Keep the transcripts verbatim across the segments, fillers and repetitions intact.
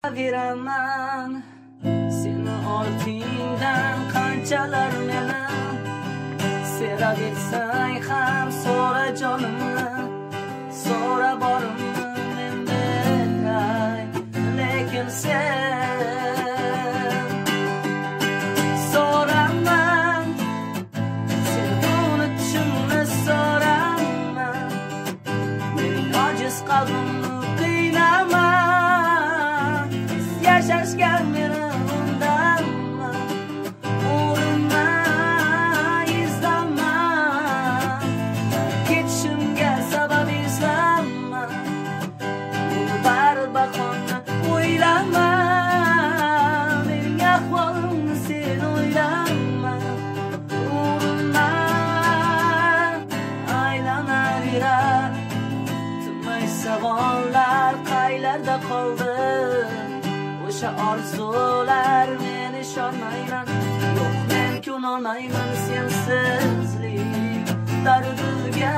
Veraman seni ortingdan qanchalar meni sevib etsang ham so'ra jonimni so'ra borimni mendan lekin sen so'raman seni unutishimni so'raman mening ojiz qalbimni qiynaman yashashga meni undama urinma izlama ketishimga sabab izlama buni bari bahona o'ylama mening ahvolimni sen o'ylama urinma aylanaverar tinmay savollar qaylarda qoldi o'sha orzular men ishonmayman yo'q men ko'nolmayman sensizlik dardiga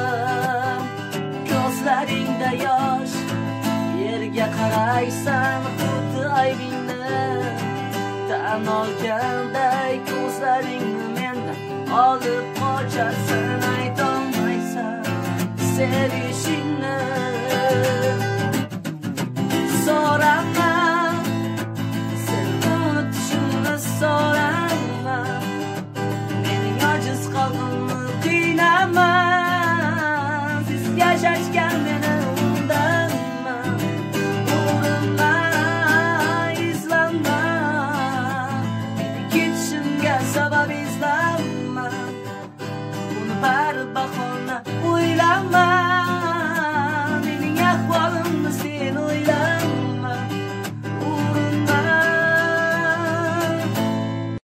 ko'zlaringda yosh yerga qaraysan xuddi aybingni tan olganday ko'zlaringni mendan olib qocharsan aytolmaysan sevishingni